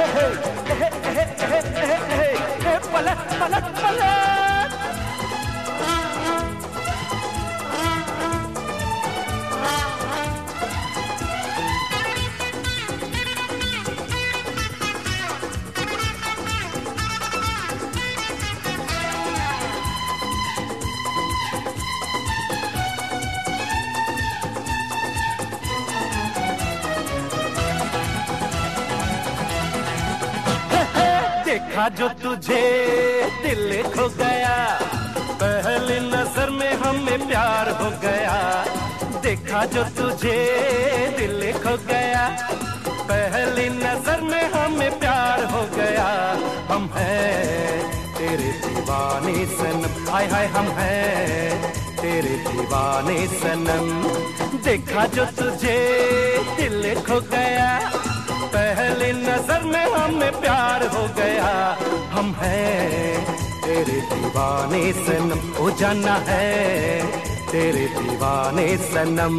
पलट पलट पलट। देखा जो तुझे दिल खो गया, पहली नजर में हमें प्यार हो गया। देखा जो तुझे दिल खो गया, पहली नजर में हमें प्यार हो गया। हम हैं तेरे दीवाने सनम, हाय हाय हम हैं तेरे दीवाने सनम। देखा जो तुझे दिल खो गया, पहली नजर में हमें प्यार हो गया। हम हैं तेरे दीवाने सनम, ओ जाना है तेरे दीवाने सनम।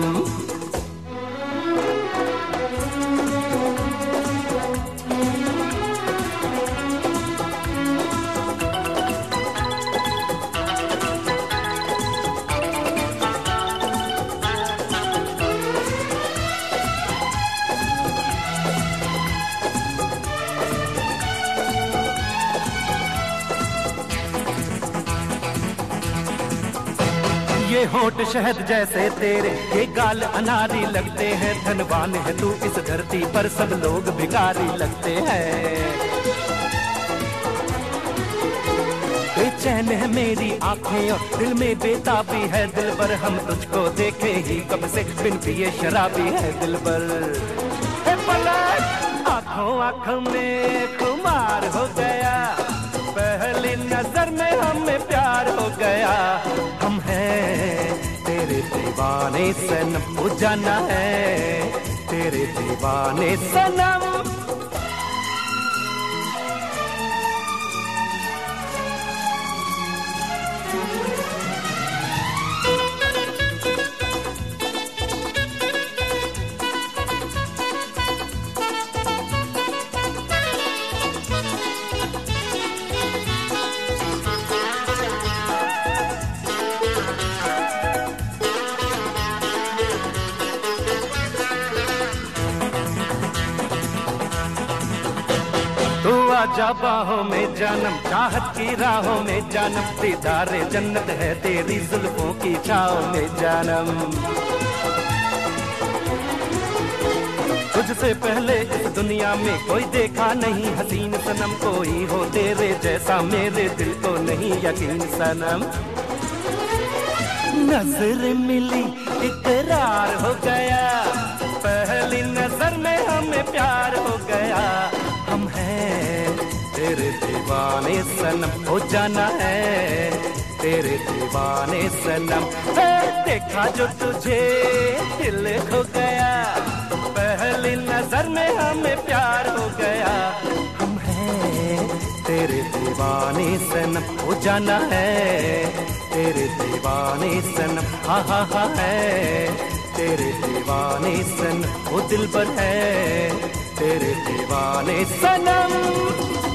ये होठ शहद जैसे तेरे, ये गाल अनारी लगते हैं। धनवान है तू इस धरती पर, सब लोग भिखारी लगते हैं। बेचैन है मेरी आंखें और दिल में बेताबी है दिल पर। हम तुझको देखे ही कब से, बिन पिए शराबी है दिल पर। पलट आंखों आंखों में खुमार हो गया, पहली नजर में हमें प्यार हो गया। हम हैं तेरे दीवाने सनम, ओ जाना है तेरे दीवाने सनम। तू आजा बाहों में जानम, चाहत की राहों में जानम। दीदारे जन्नत है तेरी जुल्फों की छाओं में जानम। तुझसे पहले इस दुनिया में कोई देखा नहीं हसीन सनम। कोई हो तेरे जैसा मेरे दिल को नहीं यकीन सनम। नजर मिली इकरार हो गया, पहली नजर में हमें प्यार हो गया। हम हैं तेरे दीवाने सनम, हो जाना है तेरे दीवाने सनम। देखा जो तुझे दिल खो गया, पहली नजर में हमें प्यार हो गया। हम हैं तेरे दीवाने सनम, हो जाना है तेरे दीवाने सनम। हा हा हा है तेरे दीवाने सनम, वो दिल पर है तेरे दीवाने सनम।